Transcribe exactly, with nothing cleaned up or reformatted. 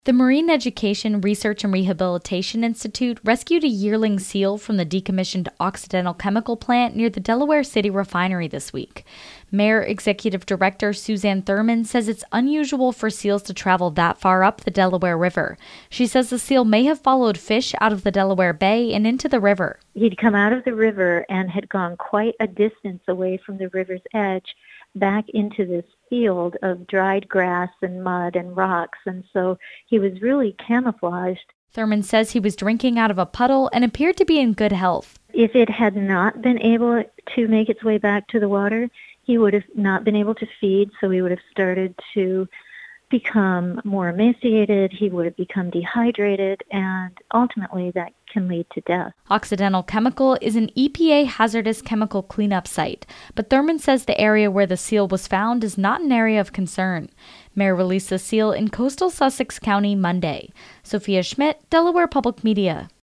The Marine Education Research and Rehabilitation Institute rescued a yearling seal from the decommissioned Occidental Chemical Plant near the Delaware City refinery this week. Mayor Executive Director Suzanne Thurman says it's unusual for seals to travel that far up the Delaware River. She says the seal may have followed fish out of the Delaware Bay and into the river. He'd come out of the river and had gone quite a distance away from the river's edge back into this field of dried grass and mud and rocks, and so he was really camouflaged. Thurman says he was drinking out of a puddle and appeared to be in good health. If it had not been able to make its way back to the water, he would have not been able to feed, so he would have started to become more emaciated, he would have become dehydrated, and ultimately that can lead to death. Occidental Chemical is an E P A hazardous chemical cleanup site, but Thurman says the area where the seal was found is not an area of concern. Mayor released the seal in coastal Sussex County Monday. Sophia Schmidt, Delaware Public Media.